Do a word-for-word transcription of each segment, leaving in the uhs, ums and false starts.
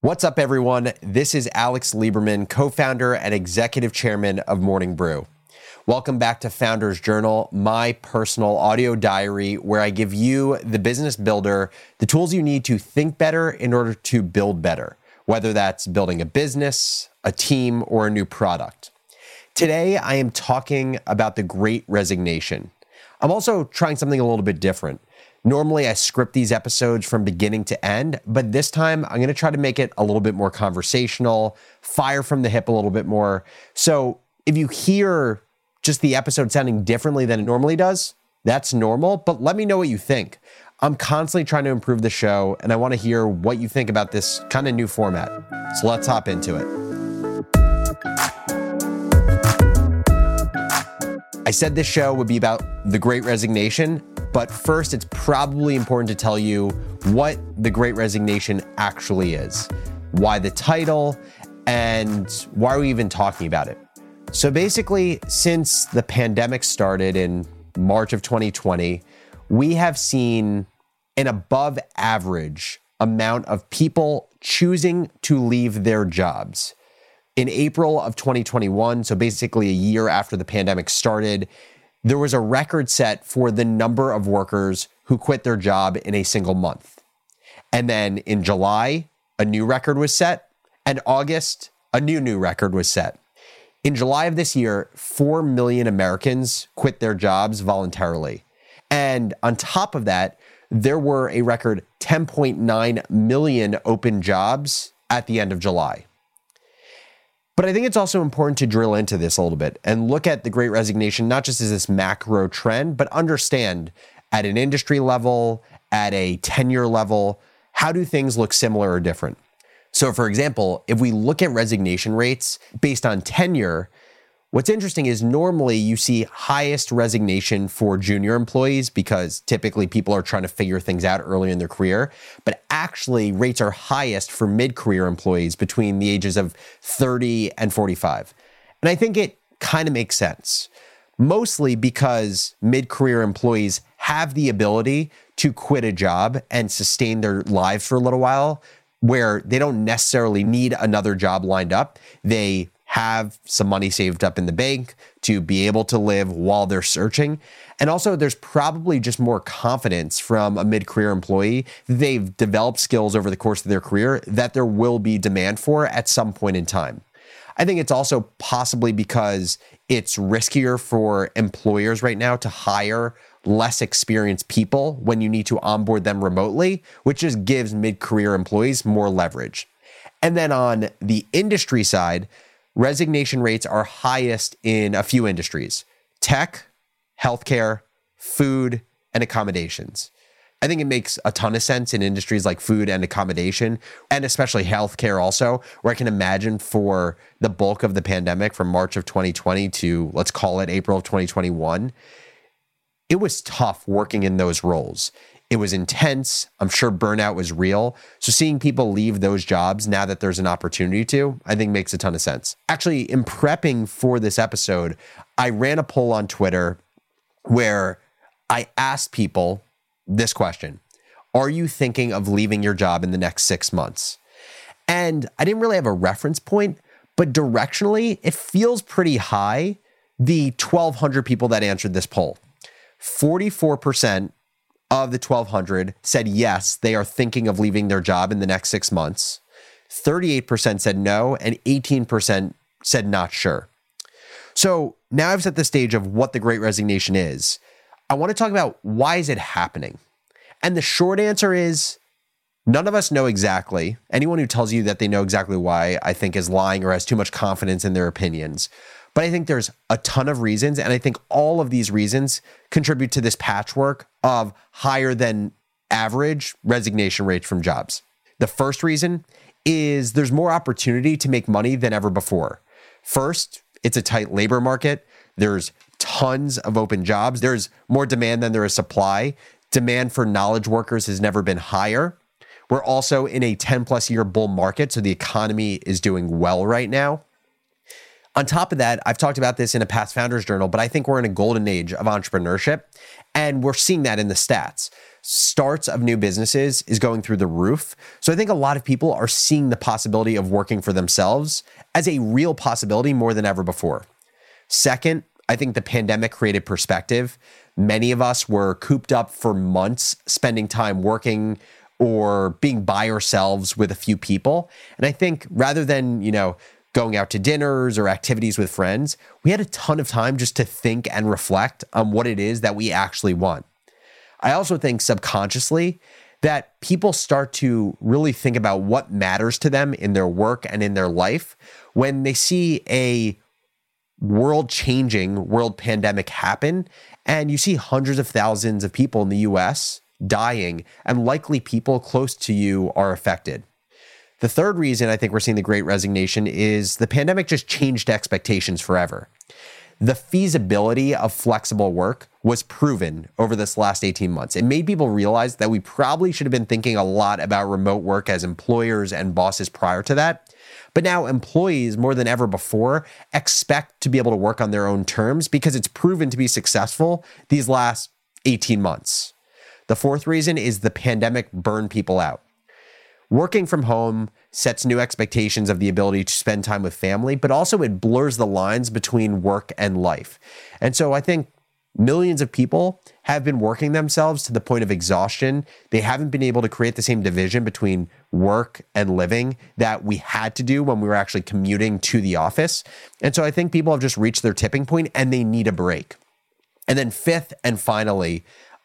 What's up, everyone? This is Alex Lieberman, co-founder and executive chairman of Morning Brew. Welcome back to Founders Journal, my personal audio diary where I give you, the business builder, the tools you need to think better in order to build better, whether that's building a business, a team, or a new product. Today, I am talking about the Great Resignation. I'm also trying something a little bit different. Normally, I script these episodes from beginning to end, but this time I'm going to try to make it a little bit more conversational, fire from the hip a little bit more. So if you hear just the episode sounding differently than it normally does, that's normal, but let me know what you think. I'm constantly trying to improve the show, and I want to hear what you think about this kind of new format. So let's hop into it. I said this show would be about the Great Resignation, but first, it's probably important to tell you what the Great Resignation actually is, why the title, and why are we even talking about it. So basically, since the pandemic started in March of twenty twenty, we have seen an above average amount of people choosing to leave their jobs. In April of twenty twenty-one, so basically a year after the pandemic started, there was a record set for the number of workers who quit their job in a single month. And then in July, a new record was set, and August, a new new record was set. In July of this year, four million Americans quit their jobs voluntarily. And on top of that, there were a record ten point nine million open jobs at the end of July. But I think it's also important to drill into this a little bit and look at the Great Resignation, not just as this macro trend, but understand at an industry level, at a tenure level, how do things look similar or different? So for example, if we look at resignation rates based on tenure, what's interesting is normally you see highest resignation for junior employees because typically people are trying to figure things out early in their career, but actually rates are highest for mid-career employees between the ages of thirty and forty-five. And I think it kind of makes sense, mostly because mid-career employees have the ability to quit a job and sustain their lives for a little while where they don't necessarily need another job lined up. They have some money saved up in the bank to be able to live while they're searching. And also there's probably just more confidence from a mid-career employee that they've developed skills over the course of their career that there will be demand for at some point in time. I think it's also possibly because it's riskier for employers right now to hire less experienced people when you need to onboard them remotely, which just gives mid-career employees more leverage. And then on the industry side, resignation rates are highest in a few industries: tech, healthcare, food, and accommodations. I think it makes a ton of sense in industries like food and accommodation, and especially healthcare also, where I can imagine for the bulk of the pandemic from March of twenty twenty to, let's call it April of twenty twenty-one, it was tough working in those roles. It was intense. I'm sure burnout was real. So seeing people leave those jobs now that there's an opportunity to, I think makes a ton of sense. Actually, in prepping for this episode, I ran a poll on Twitter where I asked people this question: are you thinking of leaving your job in the next six months? And I didn't really have a reference point, but directionally, it feels pretty high. The twelve hundred people that answered this poll, forty-four percent of the twelve hundred said yes, they are thinking of leaving their job in the next six months. thirty-eight percent said no, and eighteen percent said not sure. So now I've set the stage of what the Great Resignation is. I want to talk about why is it happening? And the short answer is none of us know exactly. Anyone who tells you that they know exactly why, I think, is lying or has too much confidence in their opinions. But I think there's a ton of reasons, and I think all of these reasons contribute to this patchwork of higher than average resignation rates from jobs. The first reason is there's more opportunity to make money than ever before. First, it's a tight labor market. There's tons of open jobs. There's more demand than there is supply. Demand for knowledge workers has never been higher. We're also in a ten plus year bull market, so the economy is doing well right now. On top of that, I've talked about this in a past Founders Journal, but I think we're in a golden age of entrepreneurship, and we're seeing that in the stats. starts of new businesses is going through the roof. So I think a lot of people are seeing the possibility of working for themselves as a real possibility more than ever before. Second, I think the pandemic created perspective. Many of us were cooped up for months, spending time working or being by ourselves with a few people. And I think rather than, you know, going out to dinners or activities with friends, we had a ton of time just to think and reflect on what it is that we actually want. I also think subconsciously that people start to really think about what matters to them in their work and in their life when they see a world-changing world pandemic happen, and you see hundreds of thousands of people in the U S dying, and likely people close to you are affected. The third reason I think we're seeing the Great Resignation is the pandemic just changed expectations forever. The feasibility of flexible work was proven over this last eighteen months. It made people realize that we probably should have been thinking a lot about remote work as employers and bosses prior to that. But now employees, more than ever before, expect to be able to work on their own terms because it's proven to be successful these last eighteen months. The fourth reason is the pandemic burned people out. Working from home sets new expectations of the ability to spend time with family, but also it blurs the lines between work and life. And so I think millions of people have been working themselves to the point of exhaustion. They haven't been able to create the same division between work and living that we had to do when we were actually commuting to the office. And so I think people have just reached their tipping point and they need a break. And then fifth and finally,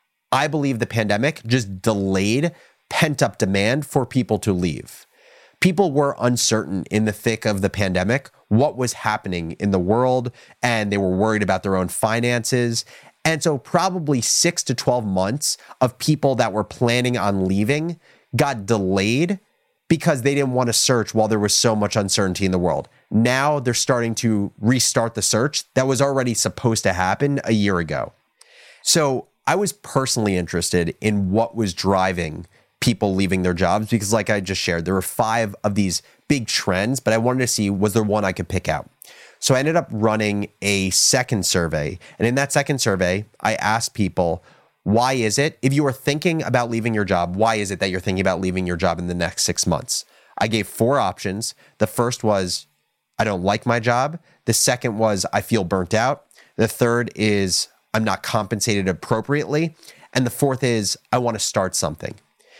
I believe the pandemic just delayed pent-up demand for people to leave. People were uncertain in the thick of the pandemic what was happening in the world, and they were worried about their own finances. And so probably six to twelve months of people that were planning on leaving got delayed because they didn't want to search while there was so much uncertainty in the world. Now they're starting to restart the search that was already supposed to happen a year ago. So I was personally interested in what was driving people leaving their jobs because, like I just shared, there were five of these big trends, but I wanted to see, was there one I could pick out? So I ended up running a second survey. And in that second survey, I asked people, why is it, if you are thinking about leaving your job, why is it that you're thinking about leaving your job in the next six months? I gave four options. The first was, I don't like my job. The second was, I feel burnt out. The third is, I'm not compensated appropriately. And the fourth is, I want to start something.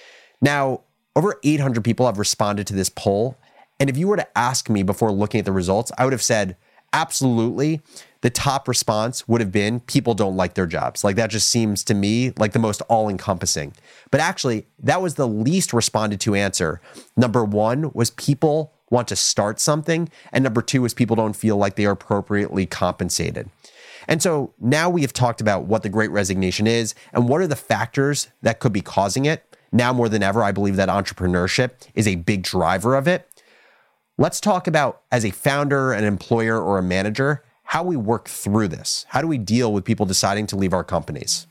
Now, over eight hundred people have responded to this poll. And if you were to ask me before looking at the results, I would have said, absolutely, the top response would have been people don't like their jobs. Like that just seems to me like the most all-encompassing. But actually, that was the least responded to answer. Number one was people want to start something. And number two was people don't feel like they are appropriately compensated. And so now we have talked about what the Great Resignation is and what are the factors that could be causing it. Now more than ever, I believe that entrepreneurship is a big driver of it. Let's talk about, as a founder, an employer, or a manager, how we work through this. How do we deal with people deciding to leave our companies?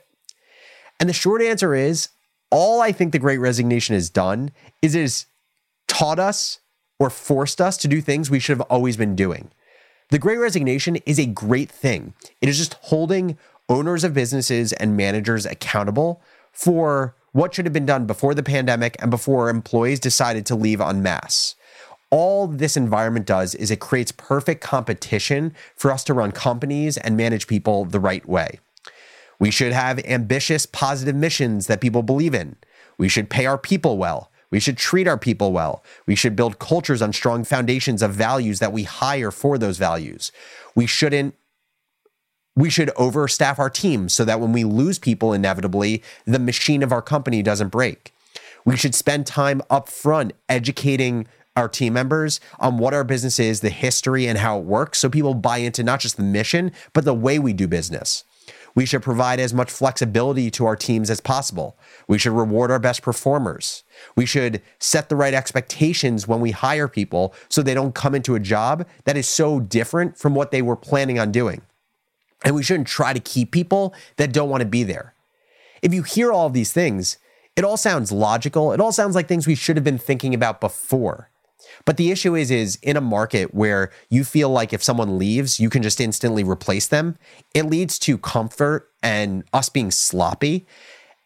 And the short answer is, all I think the Great Resignation has done is it has taught us or forced us to do things we should have always been doing. The Great Resignation is a great thing. It is just holding owners of businesses and managers accountable for what should have been done before the pandemic and before employees decided to leave en masse. All this environment does is it creates perfect competition for us to run companies and manage people the right way. We should have ambitious, positive missions that people believe in. We should pay our people well. We should treat our people well. We should build cultures on strong foundations of values that we hire for those values. We shouldn't We should overstaff our team so that when we lose people, inevitably, the machine of our company doesn't break. We should spend time up front educating our team members on what our business is, the history, and how it works, so people buy into not just the mission, but the way we do business. We should provide as much flexibility to our teams as possible. We should reward our best performers. We should set the right expectations when we hire people so they don't come into a job that is so different from what they were planning on doing. And we shouldn't try to keep people that don't want to be there. If you hear all of these things, it all sounds logical. It all sounds like things we should have been thinking about before. But the issue is, is in a market where you feel like if someone leaves, you can just instantly replace them, it leads to comfort and us being sloppy.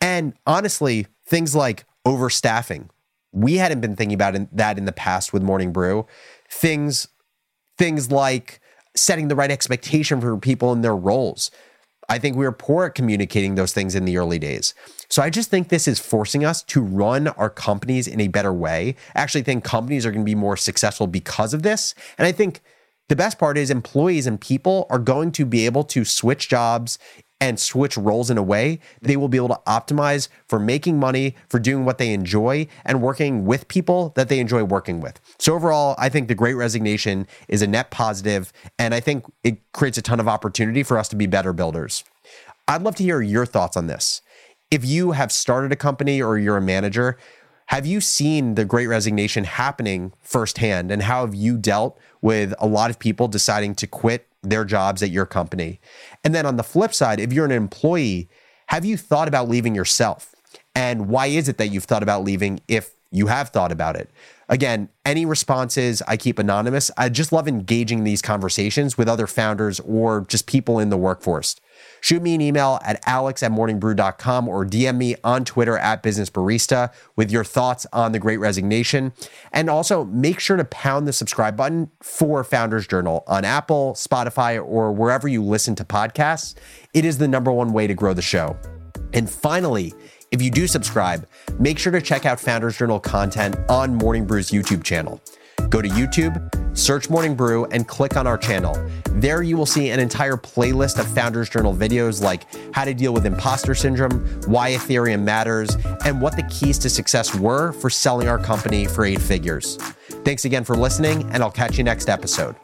And honestly, things like overstaffing. We hadn't been thinking about that in the past with Morning Brew. Things, things like setting the right expectation for people in their roles. I think we were poor at communicating those things in the early days. So I just think this is forcing us to run our companies in a better way. I actually think companies are going to be more successful because of this. And I think the best part is employees and people are going to be able to switch jobs and switch roles in a way they will be able to optimize for making money, for doing what they enjoy, and working with people that they enjoy working with. So overall, I think the Great Resignation is a net positive, and I think it creates a ton of opportunity for us to be better builders. I'd love to hear your thoughts on this. If you have started a company or you're a manager, have you seen the Great Resignation happening firsthand, and how have you dealt with a lot of people deciding to quit their jobs at your company? And then on the flip side, if you're an employee, have you thought about leaving yourself? And why is it that you've thought about leaving if you have thought about it? Again, any responses I keep anonymous. I just love engaging these conversations with other founders or just people in the workforce. Shoot me an email at alex at morning brew dot com or D M me on Twitter at business barista with your thoughts on the Great Resignation. And also make sure to pound the subscribe button for Founders Journal on Apple, Spotify, or wherever you listen to podcasts. It is the number one way to grow the show. And finally, if you do subscribe, make sure to check out Founders Journal content on Morning Brew's YouTube channel. Go to YouTube, search Morning Brew, and click on our channel. There you will see an entire playlist of Founders Journal videos like how to deal with imposter syndrome, why Ethereum matters, and what the keys to success were for selling our company for eight figures. Thanks again for listening, and I'll catch you next episode.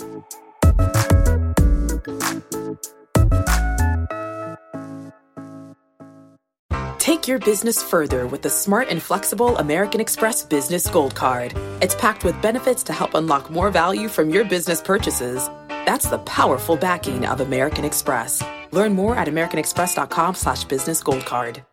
Take your business further with the smart and flexible American Express Business Gold Card. It's packed with benefits to help unlock more value from your business purchases. That's the powerful backing of American Express. Learn more at american express dot com slash business gold card.